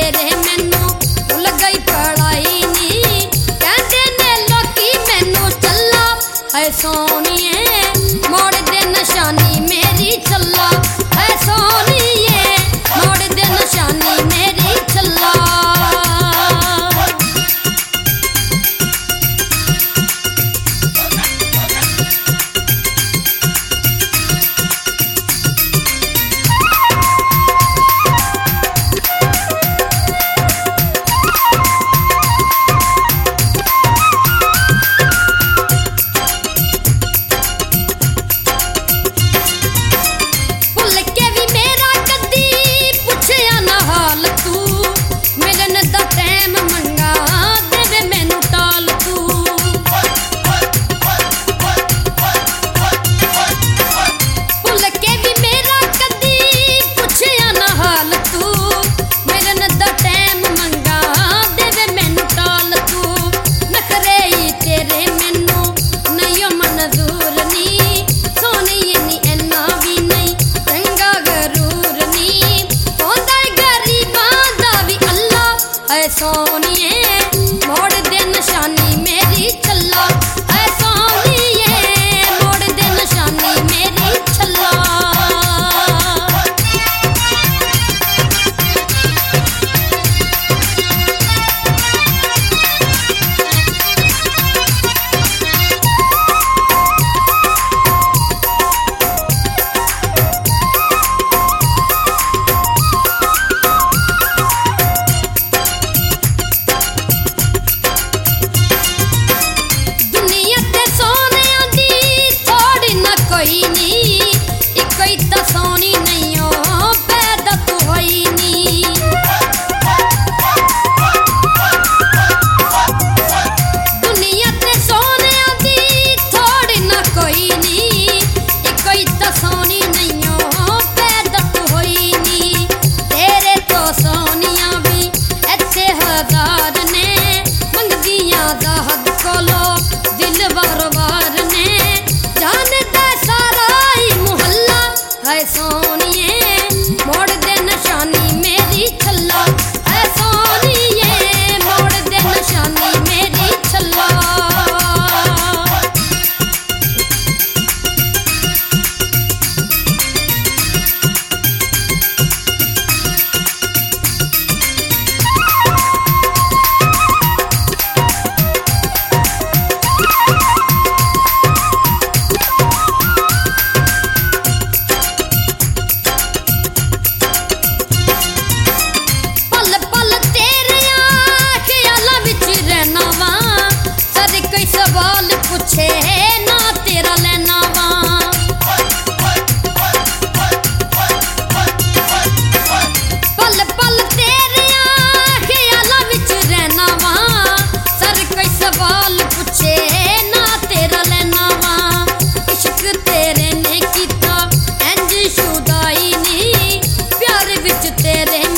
तेरे मैनू भुल गई पढ़ाई नी कहते ने लोकी मैनू चला है सोनिए मोड़ दे निशानी मेरी चला है सोनिए मोड़ दे निशानी मेरी चला। सोनिए मोड़ दे निशानी मेरी चला है सोनिए मोड़ दे निशानी मेरी चला। सोनिए मोड़ दे निशानी मेरी चला है सोनिए मोड़ दे निशानी मेरी चला। सवाल पूछे ना तेरा लेना वा पल पल तेरे ख्यालां विच रहना वा सर कोई सवाल पूछे ना तेरा लेना वा इश्क तेरे ने कीता इंज शुदाई नी प्यार विच तेरे